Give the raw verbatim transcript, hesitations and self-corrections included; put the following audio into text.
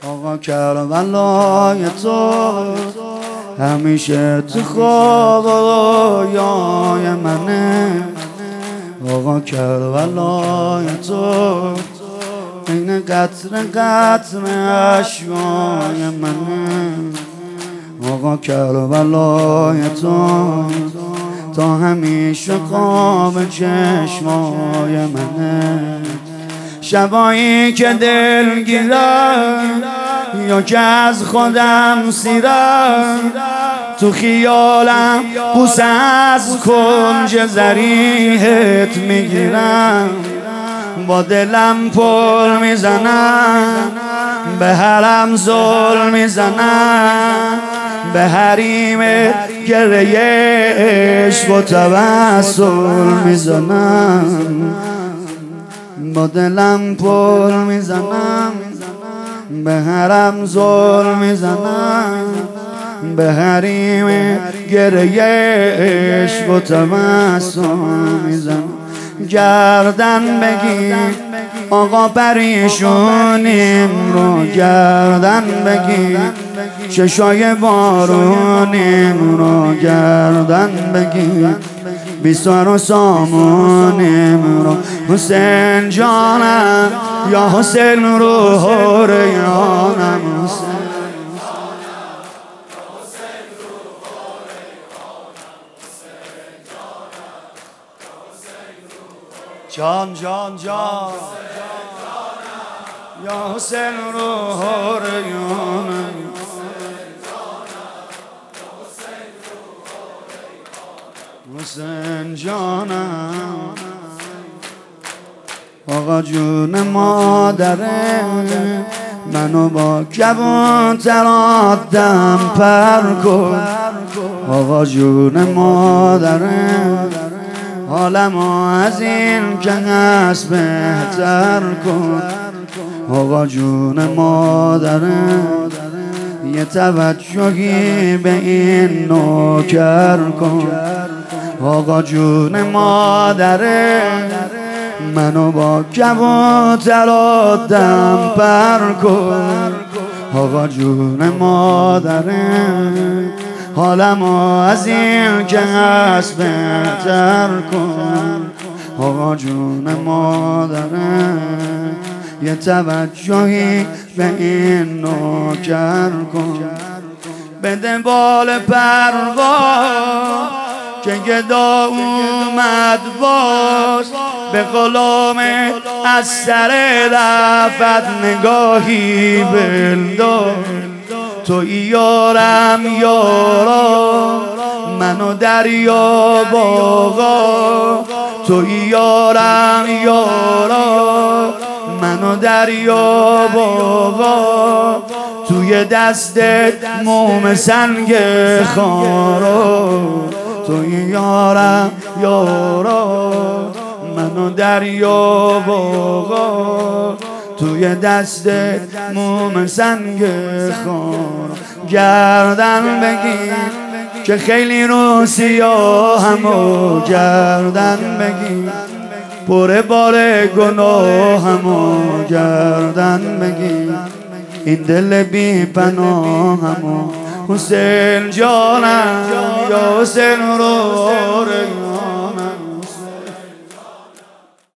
آقا کربلای تو همیشه تو خواب رویای منه. آقا کربلای تو این قطر قطر اشکای منه. آقا کربلای تو تا همیشه خواب چشمای منه. شبایی که دل گیرم یا که از خودم سیرم، تو خیالم بوسه از کنج ضریحت میگیرم. با دلم پل میزنم، به حرم زل میزنم، به حریم گریه عشق و توسل میزنم. با دلم پل میزنم، به حرم زل میزنم، به حریم گریه عشق و توسل میزنم. گردن بگیر آقا پریشونیم رو، گردن بگیر چشای بارونیم رو، گردن بگیر بیستار و سامونیم رو. حسین جانم یا حسین روح ریانم، حسین جان جان جان یا حسین روح ریانم. حسین جانم آقا جون مادره منو با کبوترات دم پر کن. آقا جون مادره حالمو از این که هست بهتر کن. آقا جون مادره یه توجهی به این نوکر کن. آقا جون مادره منو با کبوترات دم پر کن. آقا جون مادره حالمو از این که هست بهتر کن. آقا جون مادره یه توجهی به این نوکر کن. بده بال پرواز که گدا اومد باز، به غلام از سر رفت نگاهی بلدار. تو یارم یارا منو دریا باغا، تو یارم یارا منو دریا باغا. توی دستت موم سنگ خارا، تو یارم یارا منو دریا باغا. توی دستت موم سنگ خارا. گردن بگیر که خیلی رو سیاهمو، گردن بگیر پر بار گناهمو، گردن بگیر این دل بی پناهمو. حسین جانم یا حسین رو